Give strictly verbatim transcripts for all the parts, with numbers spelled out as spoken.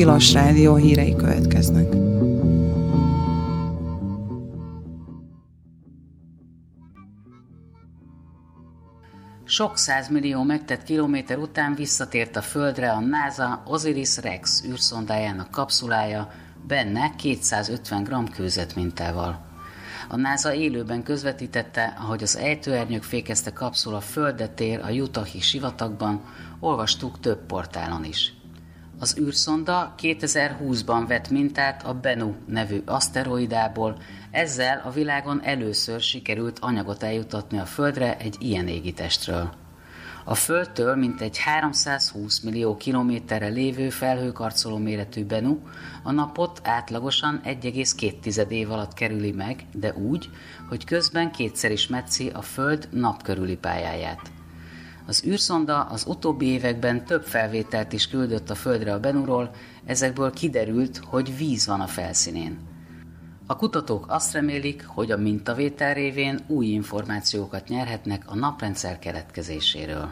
Tilos Rádió hírei következnek. Sok százmillió megtett kilométer után visszatért a Földre a NASA Osiris-Rex űrszondájának kapszulája, benne kétszázötven gramm kőzetmintával. A NASA élőben közvetítette, ahogy az ejtőernyők fékezte kapszula földet ér a Utahi sivatagban, olvastuk több portálon is. Az űrszonda kétezer-húszban vett mintát a Bennu nevű aszteroidából, ezzel a világon először sikerült anyagot eljutatni a Földre egy ilyen égitestről. A Földtől mintegy háromszázhúsz millió kilométerre lévő felhőkarcoló méretű Bennu a napot átlagosan egy egész két év alatt kerüli meg, de úgy, hogy közben kétszer is metszi a Föld nap körüli pályáját. Az űrszonda az utóbbi években több felvételt is küldött a Földre a Bennuról, ezekből kiderült, hogy víz van a felszínén. A kutatók azt remélik, hogy a mintavétel révén új információkat nyerhetnek a naprendszer keletkezéséről.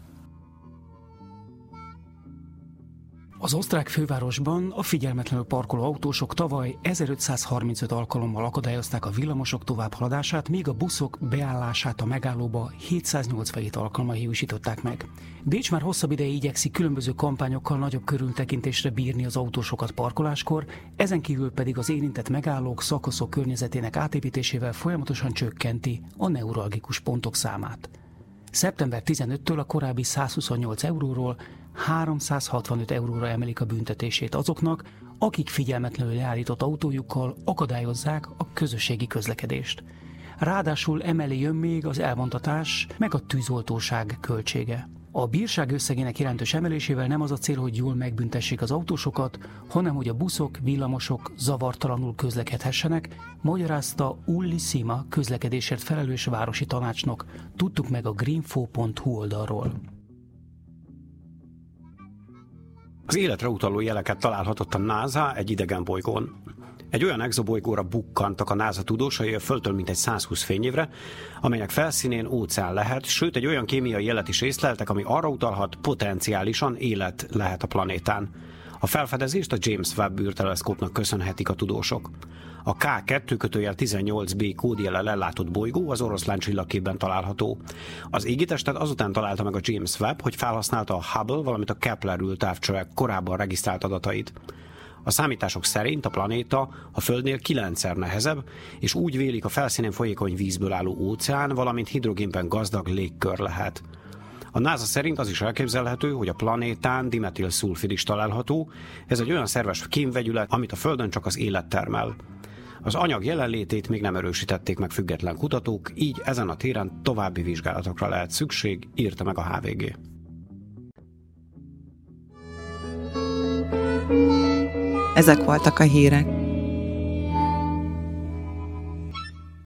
Az osztrák fővárosban a figyelmetlenül parkoló autósok tavaly ezerötszázharmincöt alkalommal akadályozták a villamosok továbbhaladását, míg a buszok beállását a megállóba hétszáznyolcvanhét alkalommal hiúsították meg. Bécs már hosszabb ideig igyekszik különböző kampányokkal nagyobb körültekintésre bírni az autósokat parkoláskor, ezen kívül pedig az érintett megállók, szakaszok környezetének átépítésével folyamatosan csökkenti a neuralgikus pontok számát. szeptember tizenötödikétől a korábbi százhuszonnyolc euróról háromszázhatvanöt euróra emelik a büntetését azoknak, akik figyelmetlenül leállított autójukkal akadályozzák a közösségi közlekedést. Ráadásul emellé jön még az elvontatás, meg a tűzoltóság költsége. A bírság összegének jelentős emelésével nem az a cél, hogy jól megbüntessék az autósokat, hanem hogy a buszok, villamosok zavartalanul közlekedhessenek, magyarázta Ulli Sima közlekedésért felelős városi tanácsnok, tudtuk meg a greenfo pont hu oldalról. Az életre utaló jeleket találhatott a NASA egy idegen bolygón. Egy olyan exobolygóra bukkantak a NASA tudósai a Földtől mintegy százhúsz fényévre, amelynek felszínén óceán lehet, sőt egy olyan kémiai jelet is észleltek, ami arra utalhat, potenciálisan élet lehet a planétán. A felfedezést a James Webb űrteleszkópnak köszönhetik a tudósok. A ká kettő tizennyolc bé kódjellel ellátott bolygó az Oroszlán csillagképben található. Az égitestet azután találta meg a James Webb, hogy felhasználta a Hubble, valamint a Kepler űrtávcsövek korábban regisztrált adatait. A számítások szerint a planéta a Földnél kilencszer nehezebb, és úgy vélik, a felszínén folyékony vízből álló óceán, valamint hidrogénben gazdag légkör lehet. A NASA szerint az is elképzelhető, hogy a planétán dimetilszulfid is található, ez egy olyan szerves kémvegyület, amit a Földön csak az élet termel. Az anyag jelenlétét még nem erősítették meg független kutatók, így ezen a téren további vizsgálatokra lehet szükség, írta meg a há vé gé. Ezek voltak a hírek.